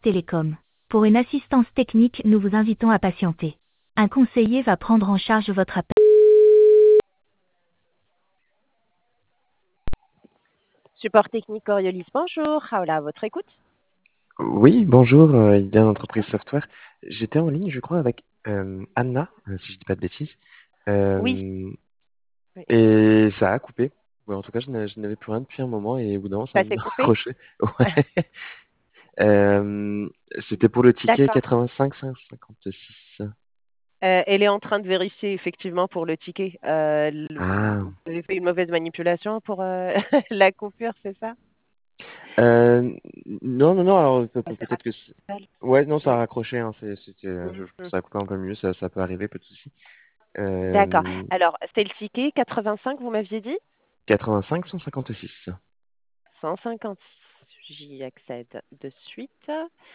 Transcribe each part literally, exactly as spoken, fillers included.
Télécom. Pour une assistance technique, nous vous invitons à patienter. Un conseiller va prendre en charge votre appel. Support technique Coriolis, bonjour. Raoula, à votre écoute. Oui, bonjour, euh, Iden Entreprise Software. J'étais en ligne, je crois, avec euh, Anna, euh, si je dis pas de bêtises. Oui. Euh, Oui. et ça a coupé. Ouais, en tout cas, je n'a- je n'avais plus rien depuis un moment et au bout d'un moment, ça Ça me s'est coupé? raccrochait. Ouais. Euh, c'était pour le ticket D'accord. quatre-vingt-cinq cent cinquante-six. Euh, elle est en train de vérifier effectivement pour le ticket. Euh, le- Ah. vous avez fait une mauvaise manipulation pour euh, la coupure, c'est ça? Euh, non, non, non, alors peut- Ah, peut- c'est peut-être que... c'est- Raphaël. Ouais, non, ça a Oui. raccroché, hein, c'est, c'était, euh, je, je pense Mhm. que ça a coupé un peu mieux, ça, ça peut arriver, pas de souci. D'accord. Euh, Alors, c'est le ticket quatre-vingt-cinq, vous m'aviez dit? quatre-vingt-cinq cent cinquante-six. cent cinquante-six. J'y accède de suite.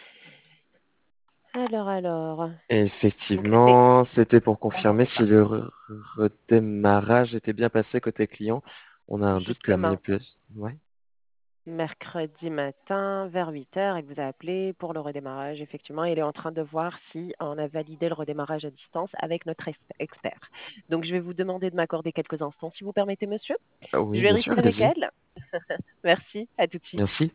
Alors, alors. Donc, c'est Effectivement, c'était pour confirmer si le re- redémarrage était bien passé côté client. On a un doute que la justement manipulation. Ouais. mercredi matin vers huit heures et que vous a appelé pour le redémarrage. Effectivement, il est en train de voir si on a validé le redémarrage à distance avec notre ex- expert. Donc, je vais vous demander de m'accorder quelques instants, si vous permettez, monsieur. Ah Je oui, bien vérifie sûr, avec allez-y. elle. Merci, à tout de suite. Merci.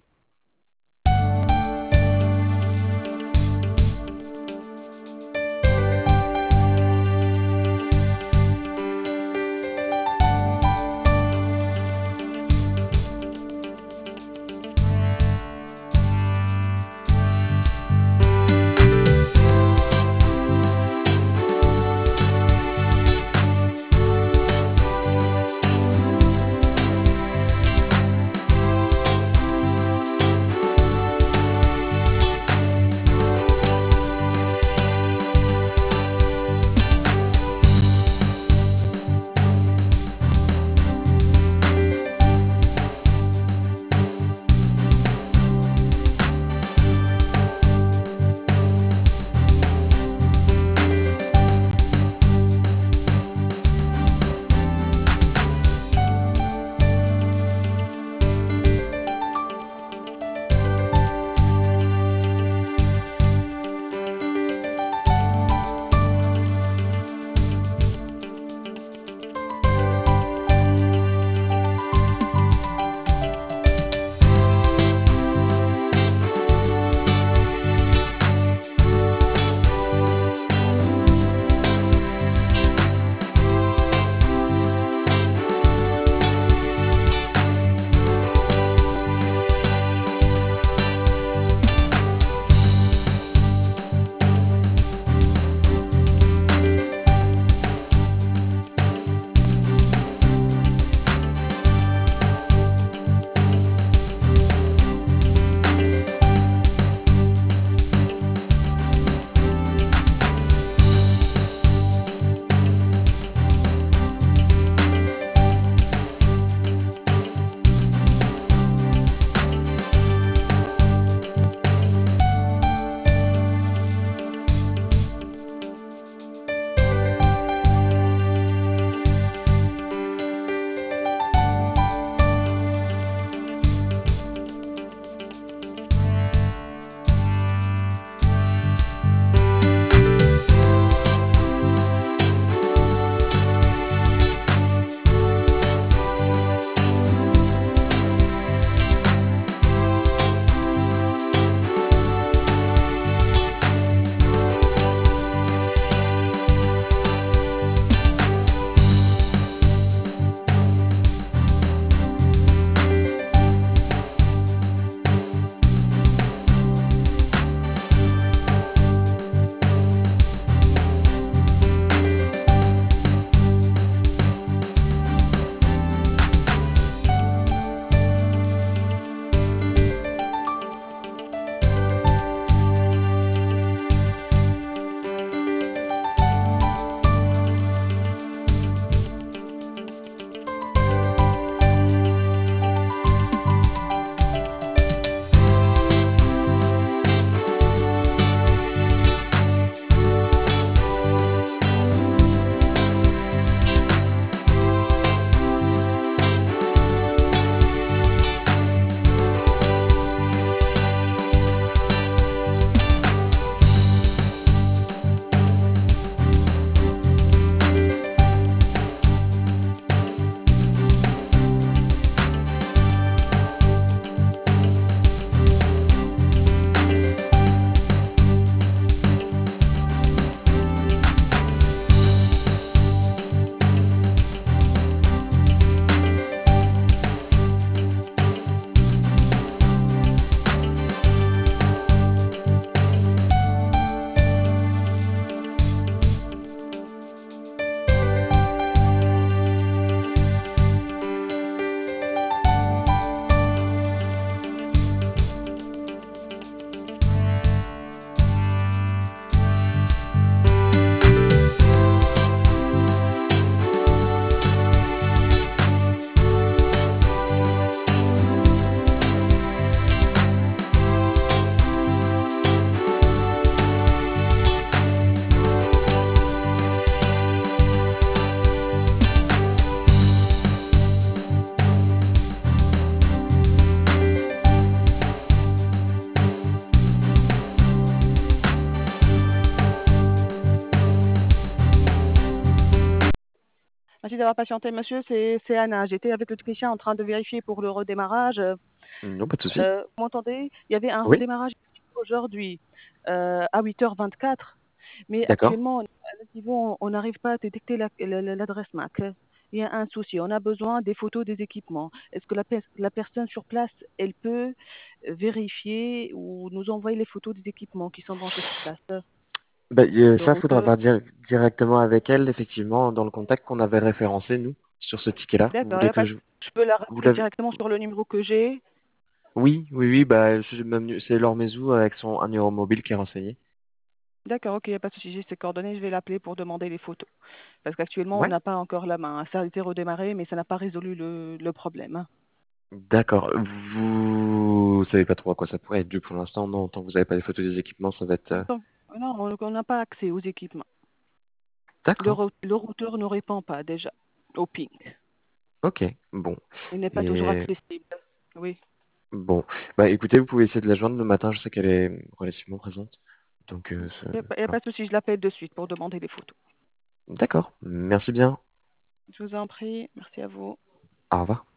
d'avoir patienté, monsieur. C'est c'est Anna. J'étais avec le technicien en train de vérifier pour le redémarrage. Non, pas de souci. Euh, vous m'entendez? Il y avait un Oui, redémarrage aujourd'hui euh, à huit heures vingt-quatre, mais d'accord. actuellement, à notre niveau, on on n'arrive pas à détecter la- la- la- l'adresse M A C. Il y a un souci. On a besoin des photos des équipements. Est-ce que la, pers- la personne sur place, elle peut vérifier ou nous envoyer les photos des équipements qui sont branchés sur place? Bah, euh, Le ça, faudra routeur. voir dir- directement avec elle, effectivement, dans le contact qu'on avait référencé, nous, sur ce ticket-là. Vous D'accord, il y voulez a pas que de- je... je peux la Vous rappeler l'avez... directement sur le numéro que j'ai. Oui, oui, oui, bah, c'est le même nu- c'est Laure Mézou avec son un numéro mobile qui est renseigné. D'accord, ok, il n'y a pas de souci, j'ai ses coordonnées, je vais l'appeler pour demander les photos. Parce qu'actuellement, on Ouais. n'a pas encore la main. Ça a été redémarré, mais ça n'a pas résolu le, le problème, hein. D'accord. Vous savez pas trop à quoi ça pourrait être dû pour l'instant, non? Tant que vous n'avez pas les photos des équipements, ça va être... euh, Donc, non, on on n'a pas accès aux équipements. Le, D'accord. rou- le routeur ne répond pas déjà au ping. Ok, bon. Il n'est pas toujours Et accessible. Oui. bon, bah écoutez, vous pouvez essayer de la joindre le matin, je sais qu'elle est relativement présente. Donc, euh, ça- Il n'y a, pas y a pas voilà. de souci, je l'appelle de suite pour demander les photos. D'accord, merci bien. Je vous en prie, merci à vous. Au revoir.